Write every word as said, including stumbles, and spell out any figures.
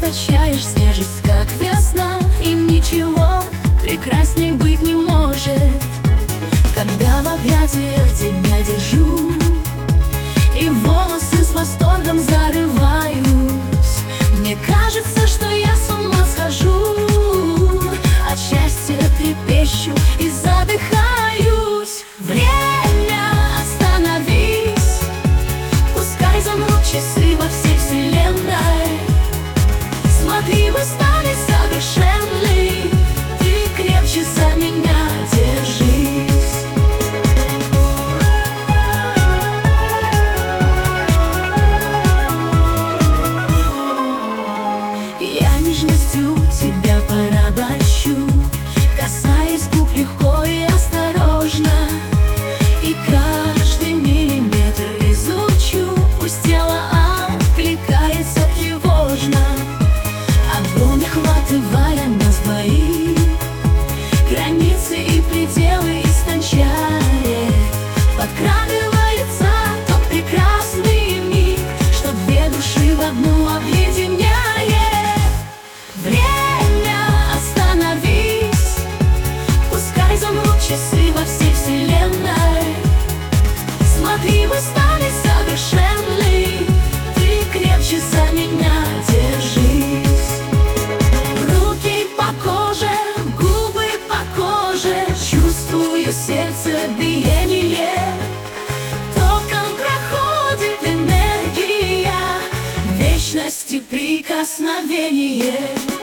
источаешь свежесть, как весна. И ничего прекрасней быть не может, когда в объятиях тебя держу и волосы с восторгом зарываюсь. Мне кажется, что я с ума схожу, от счастья трепещу и задыхаюсь. Время, остановись, пускай замрут часы во всей вселенной. Смотри, мы стали совершенны, ты крепче за меня держись. Я нежностью тебя порабощу, касаясь губ легко и осторожно, и каждый миллиметр изучу. Пусть тело откликается тревожно, огонь охватывая нас двоих, границы и пределы истончает. Подкрадывается тот прекрасный миг, что две души в одну объединяет. Время, остановись, пускай замрут часы во всей вселенной. Смотри, мы стали совершенны, ты крепче за меня держись. Руки по коже, губы по коже, чувствую сердце биение. Током проходит энергия вечности прикосновение.